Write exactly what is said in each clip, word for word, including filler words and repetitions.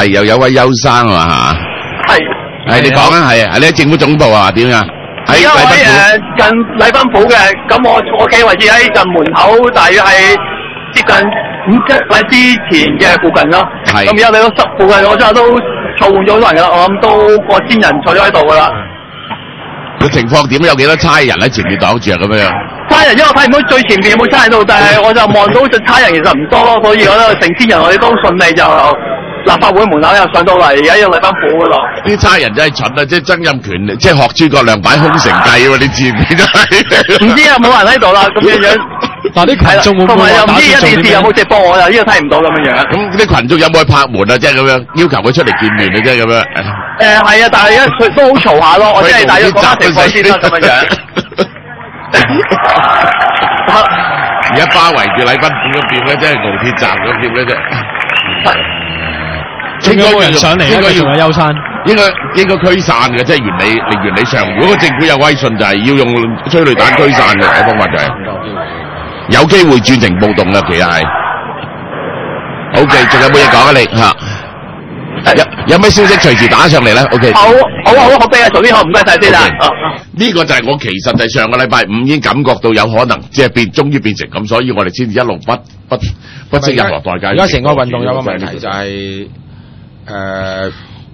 係又有位邱生啊嘛嚇。係。係你講啊，係啊，你喺政府總部啊，點啊？喺禮賓府。誒近禮賓府嘅，咁我我企位置喺近門口，大約係接近五米之前嘅附近咯。係。咁而家你都十附近，我真係都坐滿咗好多人㗎啦，我諗都過千人坐咗喺度㗎啦。個情況點？有幾多差人喺前面擋住啊？咁樣。差人，因為我睇唔到最前面有冇差人喺度，但係我就望到隻差人其實唔多咯，所以我覺得成千人我哋都順利就立法會門口又上到嚟，而家要禮賓府嗰度。啲差人真係蠢啊！即係曾蔭權，即係學諸葛亮擺空城計喎！你知唔知真係？唔知啊，冇人喺度啦，咁樣樣。但啲群眾會唔會同埋又唔知而家電視有冇直播，我又呢個睇唔到咁樣樣。咁啲群眾有冇去拍門啊？即係咁樣要求佢出嚟見面啊？即係咁樣。誒係啊，但係而家都好嘈下咯，我即係大約講下情況先啦，咁樣樣。而家包圍住禮賓府嗰邊咧，即係傲鐵站嗰邊咧啫。應該有人上嚟，應該要有休山，應該應該驅散嘅，即係原理，原理上，如果個政府有威信，就係要用催淚彈驅散嘅方法就係。有機會轉成暴動嘅，其實係。O K， 仲有冇嘢講啊？你嚇？有有咩消息隨時打上嚟咧 ？O K。好，好，好，好，俾阿曹先生唔該曬先啦。呢個就係我其實係上個禮拜五已經感覺到有可能，即係變，終於變成咁，所以我哋先至一路不不不惜任何代價。而家成個運動有個問題就係誒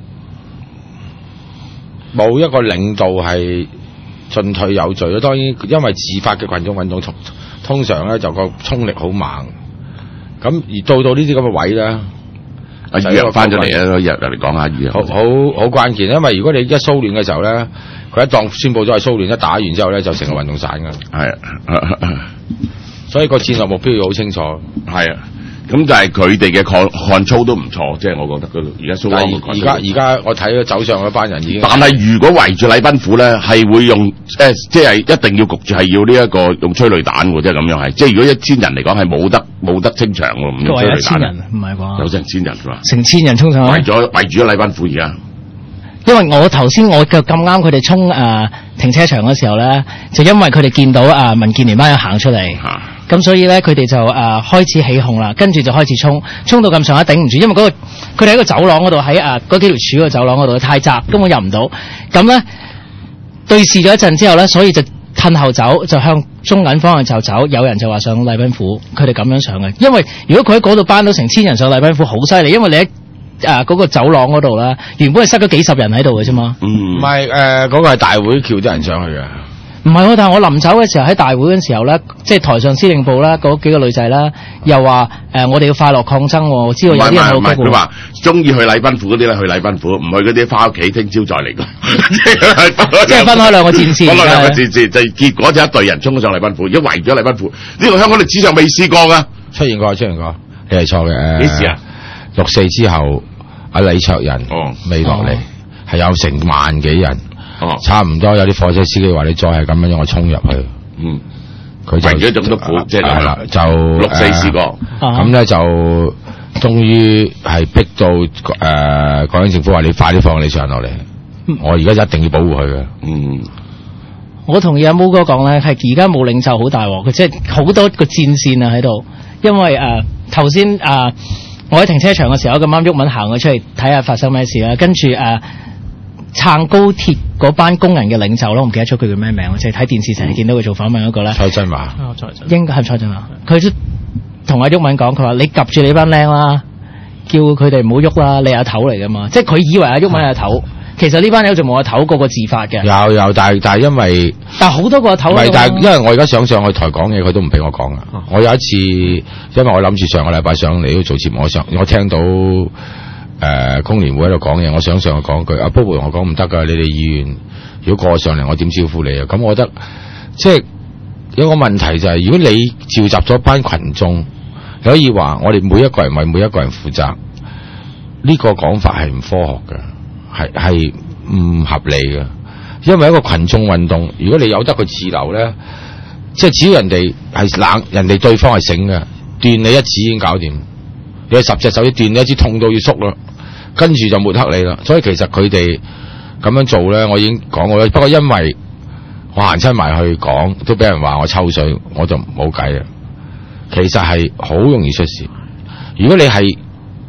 冇一個領導係進退有序咯。當然，因為自發嘅群眾運動通通常咧就個衝力好猛，咁而到到呢啲咁嘅位咧。阿余又翻咗嚟啊！入入嚟講下余，好好好關鍵，因為如果你一騷亂嘅時候咧，佢一當宣佈咗係騷亂，一打完之後咧就成個運動散㗎。係啊，所以個戰略目標要好清楚。係啊，咁就係佢哋嘅抗抗操都唔錯，即係我覺得嗰度而家蘇安而家而家我睇到走上嗰班人已經。但係如果圍住禮賓府咧，係會用誒，即係一定要焗住係要呢一個用催淚彈喎，即係咁樣係。即係如果一千人嚟講係冇得。冇得清場喎，唔用催淚彈。一千人唔係啩？有成千人㗎嘛？成千人衝上去。圍咗圍住咗禮賓府而家。因為我頭先我嘅咁啱佢哋衝誒停車場嘅時候咧，就因為佢哋見到啊民建聯班友行出嚟，咁、啊、所以咧佢哋就誒、呃、開始起哄啦，跟住就開始衝，衝到咁上下頂唔住，因為嗰、那個佢哋喺個走廊嗰度喺誒嗰幾條柱嘅走廊嗰度太窄，根本入唔到。咁咧對視咗一陣之後咧，所以就褪後走，就向中銀方向就走。有人就話上禮賓府，佢哋咁樣上嘅。因為如果佢喺嗰度班到成千人上禮賓府，好犀利，因為你喺誒嗰個走廊嗰度咧，原本係塞咗幾十人喺度嘅啫嘛。唔係誒，嗰個係大會叫啲人上去嘅。唔係喎，但係我臨走嘅時候喺大會嘅時候咧，即係台上司令部啦，嗰幾個女仔啦，又話誒、呃、我哋要快樂抗爭喎。我知道有啲人好激。佢話中意去禮賓府嗰啲咧去禮賓府，唔去嗰啲翻屋企聽朝再嚟㗎。即係分開兩個戰線。分開兩個戰線，就結果就一隊人衝咗上禮賓府，而家圍咗禮賓府。呢個香港歷史上未試過㗎。出現過，出現過。你係錯嘅。幾時啊？六四之後，阿李卓人未落嚟，係、哦、有成萬幾人。哦，差唔多有啲貨車司機話你再係咁樣，我衝入去。嗯，佢就為咗總督府，即係係啦，就六四試過。咁咧、呃、就終於係逼到誒港英政府話你快啲放你上落嚟、嗯。我而家一定要保護佢嘅。嗯，我同意阿毛哥講咧，係而家冇領袖好大鑊，佢即係好多個戰線啊喺度。因為誒頭先誒我喺停車場嘅時候，咁啱毓民行咗出嚟睇下發生咩事啦，跟住誒。呃撐高鐵嗰班工人嘅領袖咯，我唔記得咗佢叫咩名，即係睇電視成日見到佢做訪問嗰個咧。蔡振華，哦，蔡振，應該係蔡振華。佢都同阿毓民講，佢話你及住你班靚啦，叫佢哋唔好喐啦，你阿頭嚟噶嘛。即係佢以為阿毓民係阿頭，其實呢班友就冇阿頭，個個自發嘅。有有，但係但係因為，但係好多個阿頭。唔係，但係因為我而家想上去台講嘢，佢都唔俾我講啊、哦。我有一次，因為我諗住上個禮拜上嚟都做節目，我上我聽到。誒、呃，工聯會喺度講嘢，我想上去講句，阿 Bobo 同我講唔得噶，你哋議員如果過上嚟，我點招呼你啊？咁我覺得即係有個問題就係、是，如果你召集咗班群眾，你可以話我哋每一個人為每一個人負責，呢、這個講法係唔科學嘅，係係唔合理嘅。因為一個群眾運動，如果你有得佢自流咧，即係只要人哋係冷，人哋對方係醒嘅，斷你一指已經搞掂，你十隻手指斷你一支痛到要縮啦。跟住就抹黑你啦，所以其實佢哋咁樣做咧，我已經講過啦。不過因為我行親埋去講，都俾人話我抽水，我就冇計啦。其實係好容易出事。如果你係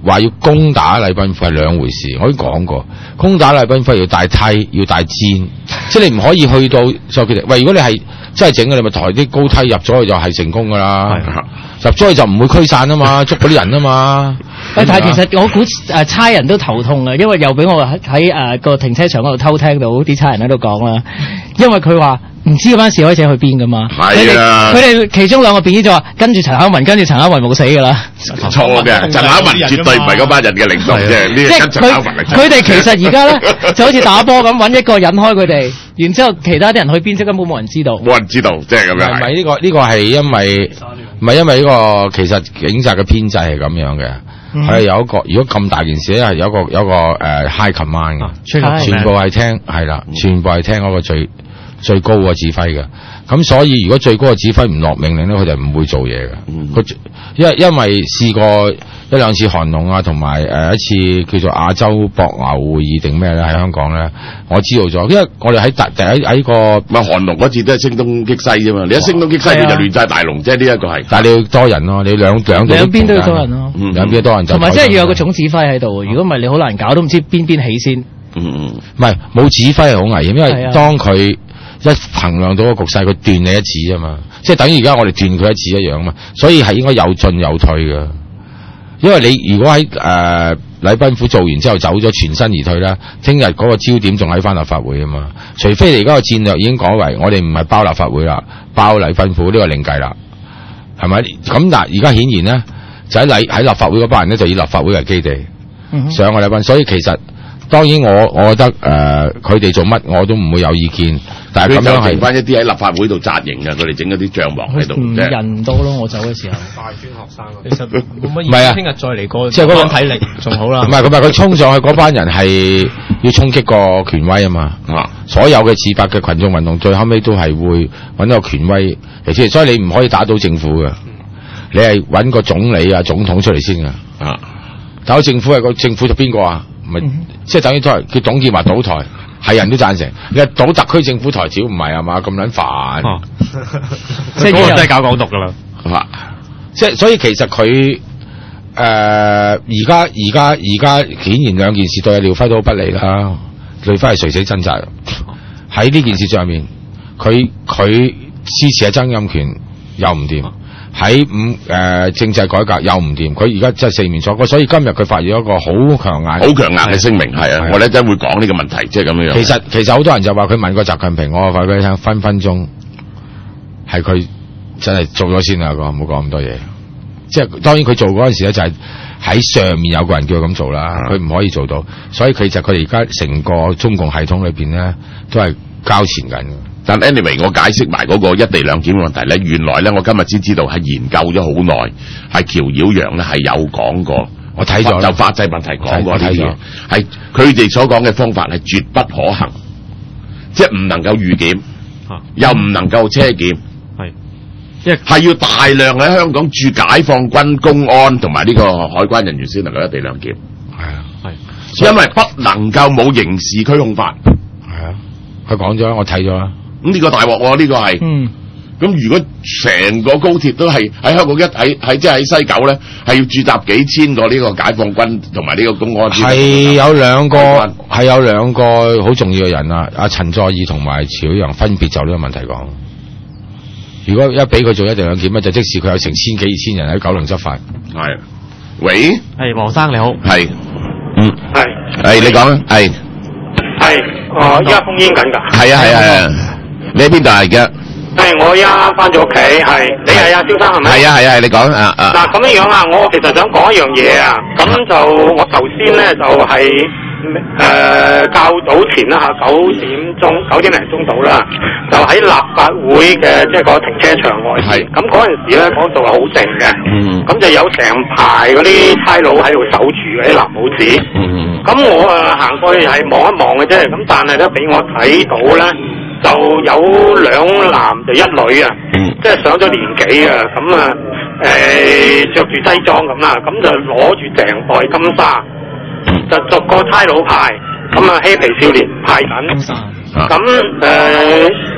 話要攻打禮賓府係兩回事，我已經講過，攻打禮賓府要帶梯，要帶氈，即係你唔可以去到再決定。喂，如果你係真係整嘅，你咪抬啲高梯入咗去就係成功噶啦。入咗去就唔會驅散啊嘛，捉嗰啲人啊嘛。 但係其實我估誒差人都頭痛啊，因為又俾我喺喺誒個停車場嗰度偷聽到啲差人喺度講啦，因為佢話唔知嗰班示威者去邊噶嘛。係啊，佢哋其中兩個辯解就話跟住陳巧文，跟住陳巧文冇死噶啦。 錯嘅，陳巧文絕對唔係嗰班人嘅領導啫，呢個跟陳巧文嚟。 佢哋其實而家咧就好似打波咁，揾一個引開佢哋，然之後其他啲人去邊，即根本冇人知道。 冇人知道，即係咁樣。 唔係呢個呢個係因為唔係因為呢個其實警察嘅編制係咁樣嘅。係、嗯、有一個，如果咁大件事咧，係有一個有一個誒、uh, high command 嘅、啊，全部係聽係啦，全部係聽嗰個最最高嘅指揮嘅。咁所以如果最高嘅指揮唔落命令咧，佢就唔會做嘢嘅。佢、嗯、因因為試過一兩次韓農啊，同埋誒一次叫做亞洲博鰲會議定咩咧喺香港咧，我知道咗，因為我哋喺第第一喺個咪韓農嗰次都係聲東擊西啫嘛，你一聲東擊西佢就亂晒大龍，即係呢一個係。 但係你要多人咯，你兩兩兩邊都要多人咯， 嗯、兩邊都多人就。同埋即係要有個總指揮喺度，如果唔係你好難搞，都唔知邊邊起先。 嗯嗯， 唔係冇指揮係好危險，因為當佢一衡量到個局勢，佢斷你一指啊嘛，即係等於而家我哋斷佢一指一樣啊嘛，所以係應該有進有退嘅。因為你如果喺誒禮賓府做完之後走咗全身而退啦，聽日嗰個焦點仲喺翻立法會啊嘛。除非你而家個戰略已經改為我哋唔係包立法會啦，包禮賓府呢個另計啦，係咪？咁但而家顯然咧就喺禮喺立法會嗰班人咧就以立法會為基地、嗯、上個禮賓，所以其實當然我我覺得誒佢哋做乜我都唔會有意見。但係咁樣係翻一啲喺立法會度紮營嘅，佢哋整嗰啲帳幕喺度， 即係人多咯。我走嘅時候， 大專學生其實冇乜意思。聽日再嚟過， 即係嗰個體力仲好啦。 唔係，佢唔係佢衝上去嗰班人係要衝擊個權威啊嘛。啊，所有嘅自發嘅群眾運動，最後尾都係會揾到個權威嚟先，所以你唔可以打倒政府嘅，你係揾個總理啊、總統出嚟先嘅。啊，打倒政府係個政府就邊個啊？咪、嗯、即係等於都係叫董建華倒台。係人都贊成，你話倒特區政府台少唔係啊嘛，咁撚煩， 即係嗰個真係搞港獨噶啦， 啊！即係所以其實佢誒而家而家而家顯然兩件事對阿廖輝都好不利啦。廖輝係垂死掙扎喺呢件事上面，佢佢支持阿曾蔭權又唔掂。喺五誒政制改革又唔掂，佢而家真係四面楚歌，所以今日佢發現一個好強硬、 好強硬嘅聲明，係啊！我哋一陣會講呢個問題，即係咁樣。 其實其實好多人就話佢問過習近平，我話俾佢聽，分分鐘係佢真係做咗先啦，個唔好講咁多嘢。即係當然佢做嗰陣時咧，就係喺上面有個人叫佢咁做啦，佢唔可以做到，所以其實佢哋而家成個中共系統裏邊咧，都係交纏緊。 但 anyway， 我解釋埋嗰個一地兩檢嘅問題咧，原來咧我今日先知道係研究咗好耐，係喬曉陽咧係有講過， 我睇咗就法制問題講過呢啲嘢，係佢哋所講嘅方法係絕不可行，即係唔能夠預檢，啊、又唔能夠車檢，係，即係係要大量喺香港駐解放軍、公安同埋呢個海關人員先能夠一地兩檢，係啊，係，因為不能夠冇刑事拘控法， 係啊，佢講咗，我睇咗啦。 咁呢個大鑊喎，呢個係，嗯，咁如果成個高鐵都係喺香港一喺喺即係喺西九咧，係要駐紮幾千個呢個解放軍同埋呢個公安， 係有兩個係有兩個好重要嘅人啊，阿陳佐洱同埋喬曉陽分別就呢個問題講。如果一俾佢做一地兩檢咧，就即使佢有成千幾二千人喺九龍執法。 係，喂， 係黃生你好， 係，嗯，係，係你講啊，係， 係，我而家封煙緊㗎， 係啊係啊係啊。你喺邊度嚟嘅？ 係我而家翻咗屋企，係你係阿蕭生係咪？ 係啊係啊，你講啊啊！ 嗱咁樣樣啊，我其實想講一樣嘢啊，咁就我頭先咧就係、是、誒、呃、較早前啦嚇，九點鐘九點零鐘到啦，就喺立法會嘅即係個停車場外邊。咁嗰陣時咧，嗰度係好靜嘅。嗯。咁就有成排嗰啲差佬喺度守住嗰啲藍帽子。嗯。咁我啊行過去係望一望嘅啫，咁但係咧俾我睇到咧。就有兩男就一女啊，嗯、即係上咗年紀啊，咁啊誒著住西裝咁啦，咁就攞住成袋金沙，就逐個差佬派，咁啊嬉皮少年派緊，咁誒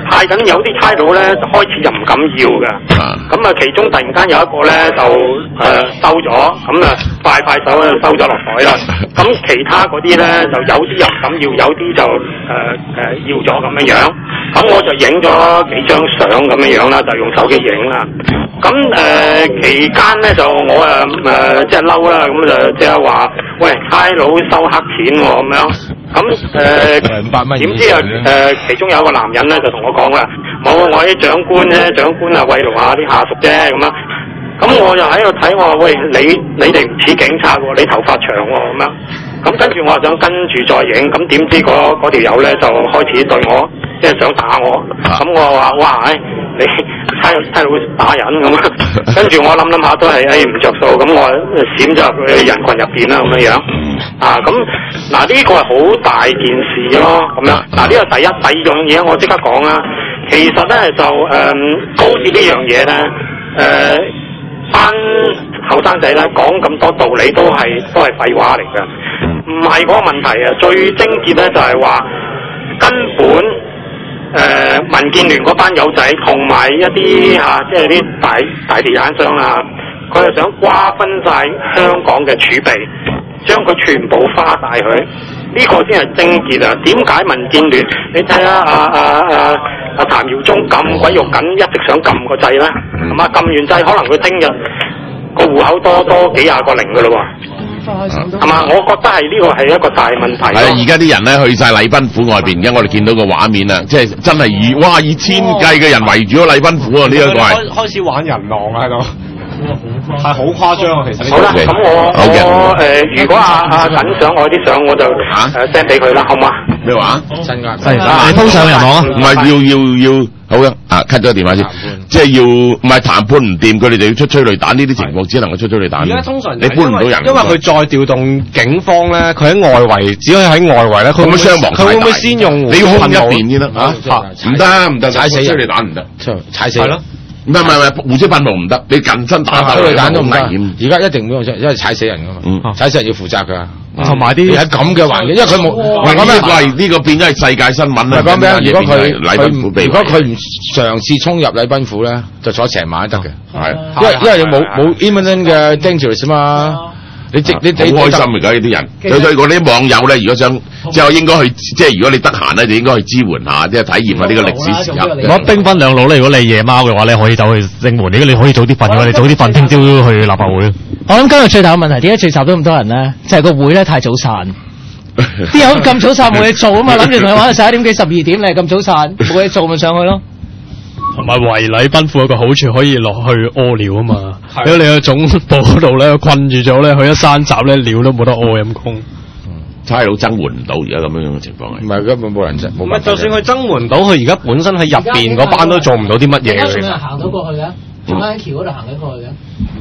派緊有啲差佬咧，就開始就唔敢要嘅。咁啊，其中突然間有一個咧就誒、呃、收咗，咁啊快快手咧收咗落袋啦。咁其他嗰啲咧就有啲又唔敢要，有啲就誒誒、呃呃、要咗咁樣樣。咁我就影咗幾張相咁樣樣啦，就用手機影啦。咁誒、呃、期間咧就我誒誒即係嬲啦，咁就即係話喂，差佬收黑錢喎咁樣。咁誒五百蚊點知啊誒其中有一個男人咧就同我講啦，冇我啲長官咧，長官啊慰勞下啲下屬啫咁啊。咁我就喺度睇，我話喂，你你哋唔似警察喎，你頭髮長喎咁樣。咁跟住我就想跟住再影，咁點知嗰嗰條友咧就開始對我即係想打我。咁我話哇，唉、哎，你差差佬打人咁啊！跟住我諗諗下都係誒唔着數，咁我閃咗入去人群入邊啦咁樣樣。啊，咁嗱呢個係好大件事咯，咁樣嗱呢個第一，第二樣嘢我即刻講啦。其實咧就誒、呃、高鐵呢樣嘢咧誒。班後生仔咧講咁多道理都係都係廢話嚟嘅，唔係嗰個問題啊！最症結咧就係話根本誒、呃、民建聯嗰班友仔同埋一啲嚇、啊、即係啲大大地產商啦，佢係想瓜分晒香港嘅儲備，將佢全部花晒佢，呢、這個先係症結啊！點解民建聯？你睇下啊啊啊阿譚耀宗咁鬼肉緊，一直想撳個掣咧，係嘛？撳完掣，可能佢聽日個戶口多多幾廿個零噶咯喎，係嘛？我覺得係呢個係一個大問題。係啊，而家啲人咧去晒禮賓府外邊，而家我哋見到個畫面啊，即係真係以哇以千計嘅人圍住咗禮賓府啊！呢一個係開始玩人狼喺度。係好誇張啊！其實好啦，咁我我誒，如果阿阿陳想我啲相，我就誒 send 俾佢啦，好嘛？ 咩話？ 新噶， 係你通上人網啊？ 唔係要要要好嘅啊 ，cut 咗電話先，即係要唔係談判唔掂，佢哋就要出催淚彈，呢啲情況只能夠出催淚彈。 而家通常你搬唔到人， 因為佢再調動警方咧，佢喺外圍，只可以喺外圍咧，佢會傷亡佢會唔會先用？ 你要控一邊先得嚇，唔得唔得， 踩死催淚彈唔得， 踩死。係咯。 唔係唔係唔係，胡椒噴霧唔得，你近身打打催淚彈都唔得。 危險。 而家一定唔用，因為踩死人噶嘛。嗯，踩死人要負責㗎。 同埋啲喺咁嘅環境，因為佢冇。 喂，呢個係呢個變咗係世界新聞啦。 講咩？如果佢禮賓府被， 如果佢唔嘗試衝入禮賓府咧，就坐成晚都得嘅。 係， 因為因為你冇冇 imminent 嘅 dangerous 嘛。你直你你好開心而家呢啲人，所以我啲網友咧，如果想即係應該去，即係如果你得閒咧，就應該去支援下，即係體驗下呢個歷史時刻。 我兵分兩路咧，如果你夜貓嘅話，你可以走去正門；如果你可以早啲瞓嘅話，你早啲瞓，聽朝去立法會。 我諗今日最大嘅問題，點解聚集咗咁多人咧？就係個會咧太早散。啲友咁早散冇嘢做啊嘛，諗住同佢玩到十一點幾、十二點，你係咁早散冇嘢做咪上去咯。 同埋圍禮賓府有個好處，可以落去屙尿啊嘛。如果你喺總部嗰度咧困住咗咧，去一山閘咧尿都冇得屙陰公。 差佬增援唔到而家咁樣樣嘅情況係。 唔係根本冇人啫。 唔係，就算佢增援到，佢而家本身喺入邊嗰班都做唔到啲乜嘢嘅。其實行到過去嘅，仲喺橋嗰度行緊過去嘅。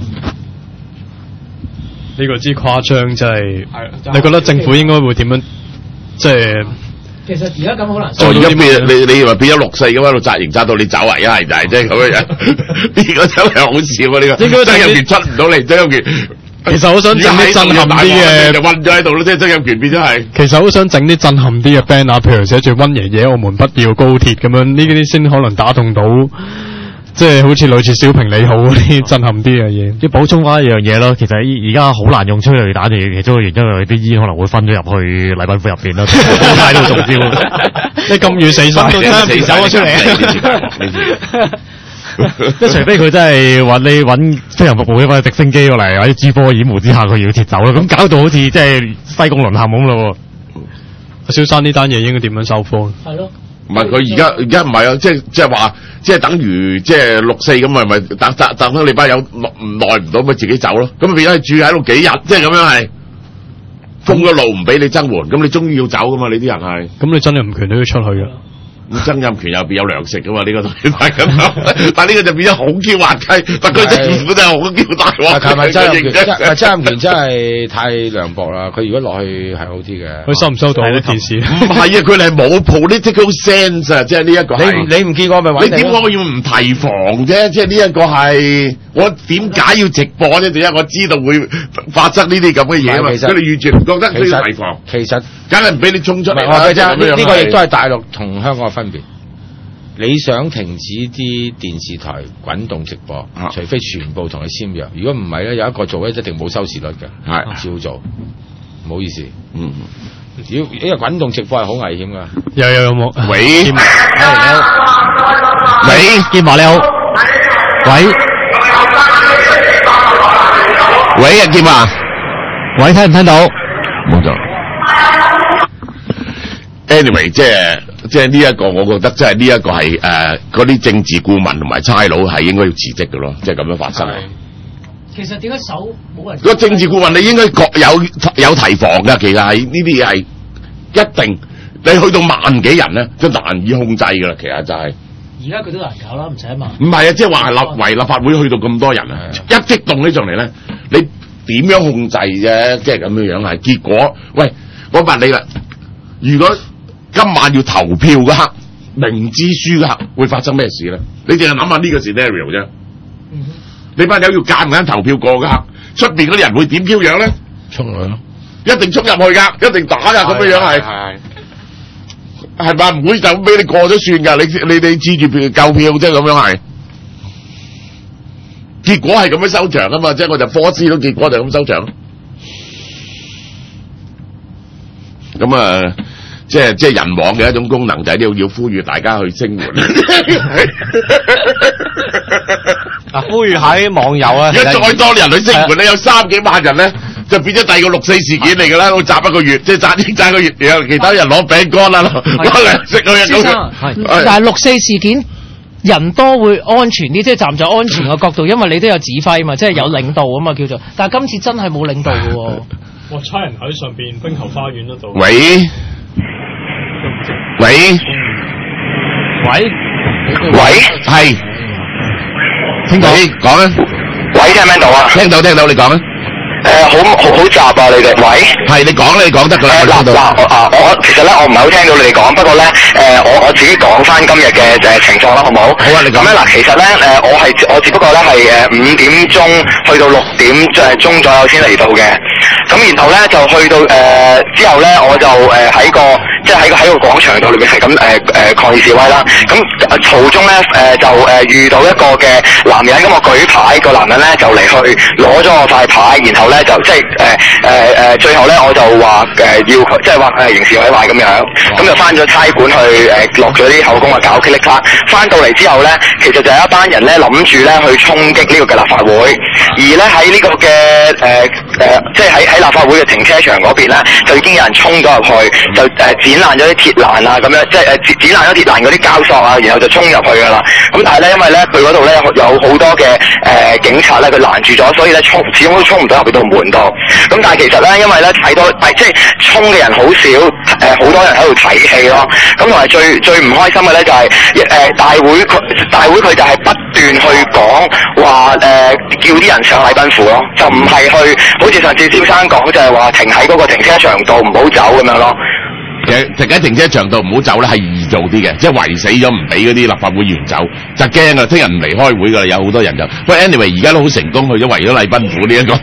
呢個之誇張真係。你覺得政府應該會點樣？即係。 其實而家咁好難。 哦，而家變你你話變咗六四咁喺度紮營紮到你走啊！一係就係即係咁樣樣，呢個真係好笑啊！呢個。應該曾蔭權出唔到嚟，曾蔭權。其實好想整啲震撼啲嘅，就韞咗喺度咯，即係曾蔭權變咗係。其實好想整啲震撼啲嘅 banner，譬如寫住溫爺爺，我們不要高鐵咁樣，呢啲先可能打動到。即係好似類似小平你好嗰啲震撼啲嘅嘢，要補充翻一樣嘢咯。其實而家好難用催淚彈嘅，其中一個原因係啲煙可能會分咗入去禮賓府入邊咯，高街都中招。你咁遠死晒，死走咗出嚟。即係除非佢真係揾你揾飛行服務一班直升機過嚟，喺 G 科掩護之下佢要撤走啦，咁搞到好似即係西貢淪陷咁咯。蕭生呢單嘢應該點樣收科？係咯。唔係佢而家而家唔係啊，即係即係話，即係等於即係六四咁啊，咪等等等咗你班友唔耐唔到，咪自己走咯。咁變咗係住喺度幾日，即係咁樣係封咗路唔俾你增援，咁你終於要走噶嘛？你啲人係，咁你真係唔權都要出去噶。咁曾蔭權又變有糧食噶嘛？呢、這個係咁樣，但係呢個就變咗好嬌滑稽，特區政府真係好嬌大鑊。係咪曾蔭權？ 曾蔭權真係太涼薄啦！佢如果落去係好啲嘅。佢收唔收到呢件事？ 唔係啊，佢哋係冇 political sense 啊！即係呢一個係。 你你唔見過咪？ 你點解我要唔提防啫？即係呢一個係我點解要直播啫？第一我知道會發生呢啲咁嘅嘢啊嘛，佢哋完全唔覺得需要提防。 其實梗係唔俾你衝出嚟啦。呢、這個亦都係大陸同香港嘅分別。 你想停止啲電視台滾動直播， 啊、 除非全部同佢簽約，如果唔係咧，有一個做咧一定冇收視率嘅， 係照做，唔好意思。 嗯， 如果因為滾動直播係好危險㗎。 有有有冇？ 喂， 喂，劍華你好，喂， 喂啊劍華， 喂，聽唔聽到？ 冇錯。anyway， 即係即係呢一個，我覺得即係呢一個係誒嗰啲政治顧問同埋差佬係應該要辭職嘅咯，即係咁樣發生。 其實點解手冇人？ 個政治顧問你應該各有有提防㗎，其實係呢啲嘢係一定，你去到萬幾人咧，就難以控制㗎啦。其實就係而家佢都難搞啦，唔使問。 唔係啊，即係話立圍立法會去到咁多人啊，一激動起上嚟咧，你點樣控制啫？即係咁樣樣係結果。喂，我問你啦，如果今晚要投票嗰刻，明知輸嗰刻會發生咩事咧？你淨係諗下呢個 scenario 啫。嗯、你班友要間唔間投票過嗰刻，出邊嗰啲人會點飄樣咧？ 衝嚟咯， 一定衝入去㗎，一定打㗎，咁樣樣係係係咪唔會就俾你過咗算㗎？你你你知住票夠票啫，咁樣係。結果係咁樣收場啊嘛，即係我就科知到結果就咁收場。咁啊。即係即係人網嘅一種功能，就係要要呼籲大家去聲援。 啊，呼籲下啲網友啊！ 如果再多人去聲援咧，有三幾萬人咧，就變咗第二個六四事件嚟㗎啦，會砸一個月，即係砸已經砸一個月，然後其他人攞餅乾啦，攞糧食去咁樣。 但係六四事件人多會安全啲，即係站在安全嘅角度，因為你都有指揮嘛，即係有領導啊嘛叫做。但係今次真係冇領導嘅喎。 哇！差人喺上邊冰球花園嗰度。 喂。喂， 喂， 喂，係，聽到，講啊， 喂，聽唔聽到啊？ 聽到聽到，你講啊。 誒、呃，好好好雜啊！你哋，喂， 係你講你講得㗎啦。 嗱嗱，啊，我其實咧，我唔係好聽到你哋講，不過咧，誒、呃，我我自己講翻今日嘅誒情況啦，好唔好？ 好啊，你講。 咁咧嗱，其實咧，誒、呃，我係我只不過咧係誒五點鐘去到六點誒鐘左右先嚟到嘅，咁然後咧就去到誒、呃、之後咧，我就誒喺、呃、個即係喺個喺個廣場度裏面係咁誒誒抗議示威啦。咁途中咧誒就誒、呃、遇到一個嘅男人，咁我舉牌，個男人咧就嚟去攞咗我塊牌，然後咧就即係誒誒誒，最後咧我就話誒、呃、要佢，即係話誒刑事毀壞咁樣，咁就翻咗差館去誒落咗啲口供啊，搞噼里啪啦。翻到嚟之後咧，其實就有一班人咧諗住咧去衝擊呢個嘅立法會，而咧喺呢個嘅誒誒，即係喺喺立法會嘅停車場嗰邊咧，就已經有人衝咗入去，就誒、呃、剪爛咗啲鐵欄啊，咁樣即係誒剪剪爛咗鐵欄嗰啲膠索啊，然後就衝入去噶啦。咁但係咧，因為咧佢嗰度咧有好多嘅誒、呃、警察咧，佢攔住咗，所以咧衝始終都衝唔到入去到門度。咁但係其實咧，因為咧睇到即係衝嘅人好少，誒、呃、好多人喺度睇戲咯。咁同埋最最唔開心嘅咧就係、是、誒、呃、大會佢大會佢就係不斷去講話誒叫啲人上禮賓府咯，就唔係去好似上次蕭生講就係、是、話停喺嗰個停車場度唔好走咁樣咯。 其實停喺停車場度唔好走咧，係易做啲嘅，即係圍死咗唔俾嗰啲立法會議員走，就驚啊！聽日唔嚟開會噶啦，有好多人就。不過 anyway 而家都好成功，去咗圍咗禮賓府呢一個。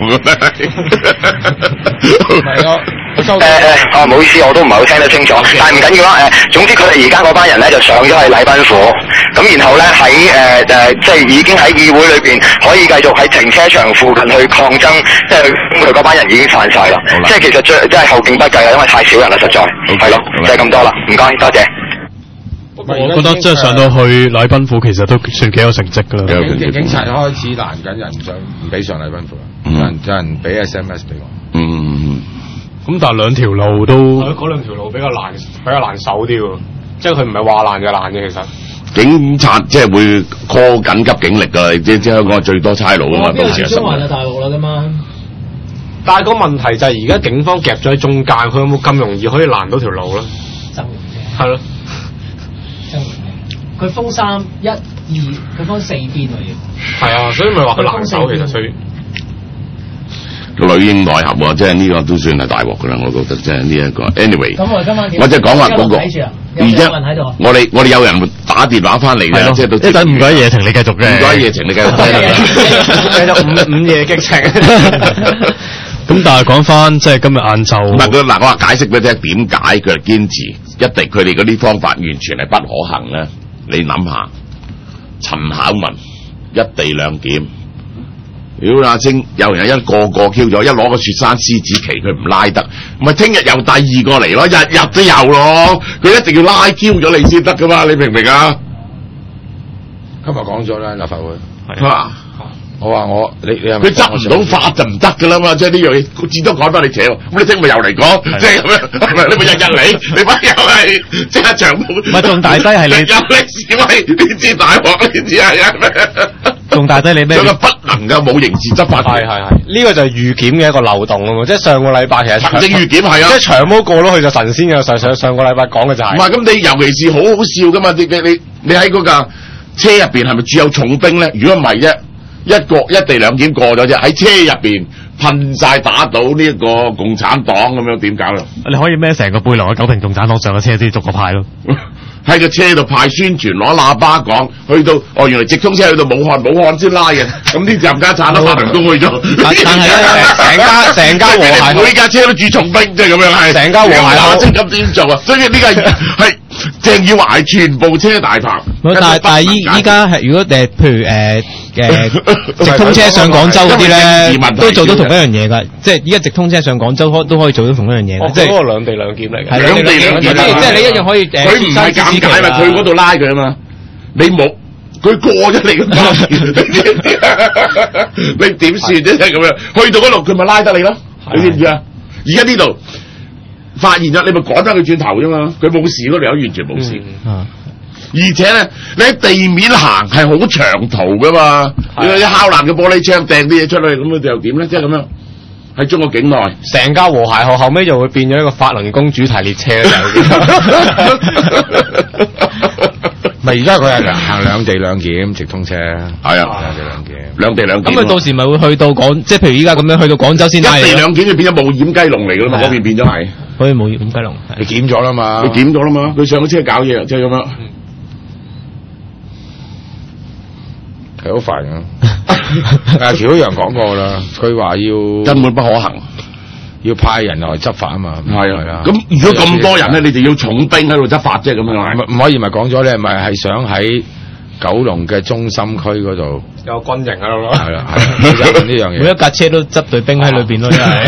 係咯。誒誒， 啊唔好意思，我都唔係好聽得清楚，但係唔緊要啦。誒、呃，總之佢哋而家嗰班人咧就上咗去禮賓府，咁然後咧喺誒誒，即係已經喺議會裏邊可以繼續喺停車場附近去抗爭，即係佢嗰班人已經散晒啦。即係其實最即係後勁不繼啊，因為太少人啦，實在係咯，就係咁多啦。唔該，多謝。 我覺得即係上到去禮賓府，其實都算幾有成績噶啦。 警警察開始攔緊人上，唔俾上禮賓府啦。有人有人俾 S M S 俾我。 嗯。 咁但係兩條路都， 嗰兩條路比較難，比較難守啲喎。即係佢唔係話爛就爛嘅，其實。 警察即係會 call 緊急警力㗎，即即香港最多差佬啊嘛，到時係。 中環就大鑊啦㗎嘛。 但係個問題就係而家警方夾咗喺中間，佢有冇咁容易可以攔到條路咧？ 爭嘅。 係咯。 爭嘅。佢封三一二，佢封四邊嚟嘅。 係啊，所以咪話佢難守其實所以。 裏應內合喎，即係呢個都算係大鑊㗎啦，我覺得即係呢一個。anyway， 咁我今晚我即係講話嗰個， 而家我哋我哋有人打電話翻嚟嘅，即係都一陣唔該夜情你繼續嘅， 唔該夜情你繼續聽啦， 繼續午午夜激情。 咁但係講翻即係今日晏晝， 唔係佢嗱，我話解釋俾你聽點解佢係堅持一定佢哋嗰啲方法完全係不可行咧。 你諗下，陳巧文一地兩檢，屌阿星有人一個個 Q 咗，一攞個雪山獅子旗佢唔拉得，咪聽日又第二個嚟咯，日日都有咯，佢一定要拉 Q 咗你先得噶嘛，你明唔明啊？ 今日講咗啦，立法會係嘛？ 我話我你你係咪佢執唔到法就唔得噶啦嘛，即係呢樣嘢，至多改翻你扯，咁你聽咪又嚟講，即係咁樣，你咪日日嚟，你咪又係即係長毛， 咪仲大低係你有歷史威，你知大鑊，你知係啊？ 仲大低你咩？ 所以不能夠冇刑事執法。 係係係，呢個就係預檢嘅一個漏洞啊嘛，即係上個禮拜其實行政預檢係啊， 即係長毛過咗去就神仙嘅，上上上個禮拜講嘅就係。 唔係咁，你尤其是好好笑噶嘛？你你你你喺嗰架車入邊係咪住有重兵咧？如果唔係啫。一個一地兩檢過咗啫，喺車入邊噴晒打倒呢一個共產黨咁樣點搞啊？ 你可以孭成個背囊嘅九瓶共產黨上個車先逐個派咯。 喺個車度派宣傳，攞喇叭講，去到哦原來直通車去到武漢，武漢先拉嘅，咁啲冚家鏟都法輪功去咗。 但係咧，成家成家和諧， 每架車都住重兵，即係咁樣係。 成家和諧， 即咁點做啊？所以呢個係鄭耀華係全部車大炮。 但係但係依依家係如果誒譬如誒誒直通車上廣州嗰啲咧，都做到同一樣嘢㗎。即係依家直通車上廣州都可以做到同一樣嘢。 即係嗰個兩地兩檢嚟嘅。 兩地兩檢， 即係你一樣可以誒。 佢唔係咁解嘛？佢嗰度拉佢啊嘛，你冇佢過咗你嘅關，你點算啫？咁樣去到嗰度佢咪拉得你咯？你知唔知啊？而家呢度發現咗，你咪趕翻佢轉頭啫嘛。佢冇事，嗰條友完全冇事。 嗯而且咧，你喺地面行係好長途噶嘛，你有啲敲爛嘅玻璃窗掟啲嘢出去，咁佢又點咧？即係咁樣喺中國境內， 成家和諧後後尾就會變咗一個法輪功主題列車啦。 咪而家佢係行兩地兩檢直通車， 係啊， 兩地兩檢， 兩地兩檢。 咁佢到時咪會去到廣，即係譬如依家咁樣去到廣州先拉。 一地兩檢就變咗冇掩雞籠嚟噶啦嘛，嗰邊變咗係。 可以冇掩雞籠， 你檢咗啦嘛， 佢檢咗啦嘛，佢上咗車搞嘢，即係咁樣。 係好煩啊！阿喬陽講過啦，佢話要根本不可行， 要派人嚟執法啊嘛。 係啊，咁如果咁多人咧，你哋要重兵喺度執法啫，咁樣係。 唔可以咪講咗咧？咪係想喺九龍嘅中心區嗰度有軍營喺度咯。 係啦，係呢樣嘢。 每一架車都執隊兵喺裏邊咯，真係。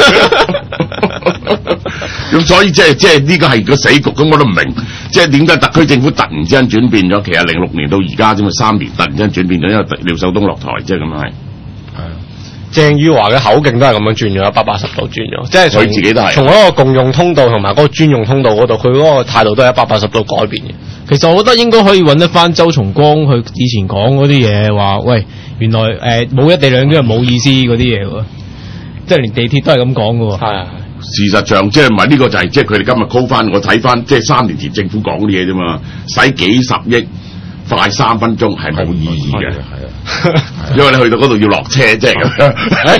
咁所以即係即係呢個係個死局，咁我都唔明，即係點解特區政府突然之間轉變咗？其實零六年到而家啫嘛，三年突然之間轉變咗，因為廖守東落台，即係咁樣係。 鄭宇華嘅口徑都係咁樣轉咗一百八十度轉咗，即係佢自己都係從嗰個共用通道同埋嗰個專用通道嗰度，佢嗰個態度都係一百八十度改變嘅。 其實我覺得應該可以揾得翻周松光佢以前講嗰啲嘢，話喂原來誒冇、呃、一地兩檢係冇意思嗰啲嘢喎，即係連地鐵都係咁講嘅喎。 係。 事實上，即係唔係呢個就係、是、即係佢哋今日 call 翻我睇翻，即係三年前政府講啲嘢啫嘛，使幾十億快三分鐘係冇意義嘅，係啊，因為你去到嗰度要落車，即係咁樣。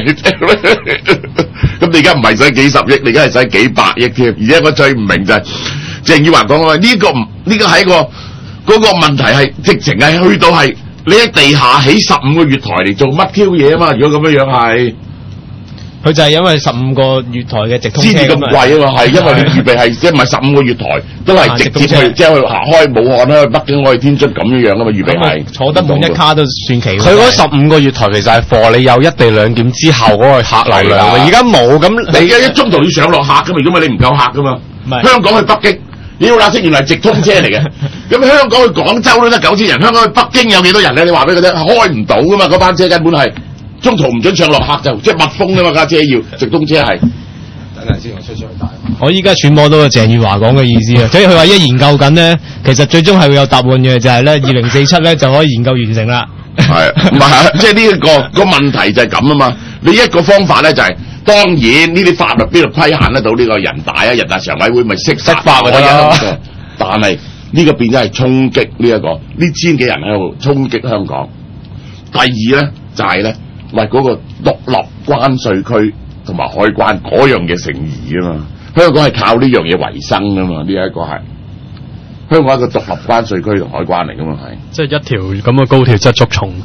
咁你而家唔係使幾十億，你而家係使幾百億添。而且我最唔明就係鄭宇華講話呢個唔呢、這個係一個嗰、那個問題係直情係去到係你喺地下起十五個月台嚟做乜 Q 嘢啊嘛？如果咁樣樣係。 佢就係因為十五個月台嘅直通車先至咁貴啊嘛，係因為你預備係即係唔係十五個月台都係直接去，即係去行開武漢啦、北京、去天津咁樣樣啊嘛，預備係坐得滿一卡都算奇。 佢嗰十五個月台其實係貨你有一地兩檢之後嗰個客流量，而家冇咁， 你而家一中途要上落客噶嘛，如果唔係你唔夠客噶嘛。香港去北京，妖嗱，原來係直通車嚟嘅。咁香港去廣州都得九千人，香港去北京有幾多人咧？你話俾佢聽，開唔到噶嘛，嗰班車根本係。中途唔准上落客就即係密封啊嘛，架車要直通車係。等陣先，我出出去帶。 我依家揣摩到個鄭宇華講嘅意思啊，所以佢話一研究緊咧，其實最終係會有答案嘅，就係咧二零四七咧就可以研究完成啦。 係，唔係即係呢一個個問題就係咁啊嘛。你一個方法咧就係、是，當然呢啲法律邊度規限得到呢個人大啊、人大常委會咪釋釋法嗰啲咯。但係呢個變咗係衝擊呢一個呢千幾人喺度衝擊香港。第二咧就係、是、咧。喂，嗰個獨立關稅區同埋海關嗰樣嘢成疑啊嘛，香港係靠呢樣嘢為生噶嘛，呢一個係香港一個獨立關稅區同海關嚟噶嘛係。 即係一條咁嘅高鐵質足重，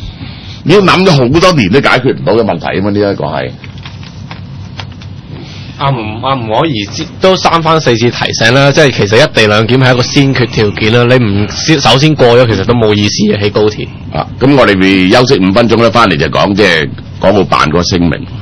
你要諗咗好多年都解決唔到嘅問題啊嘛，呢一個係。 阿吳阿吳可怡都三番四次提醒啦，即係其實一地兩檢係一個先決條件啦。你唔先首先過咗，其實都冇意思嘅喺高鐵。 啊，咁我哋會休息五分鐘咧，翻嚟就講即係港澳辦嗰個聲明。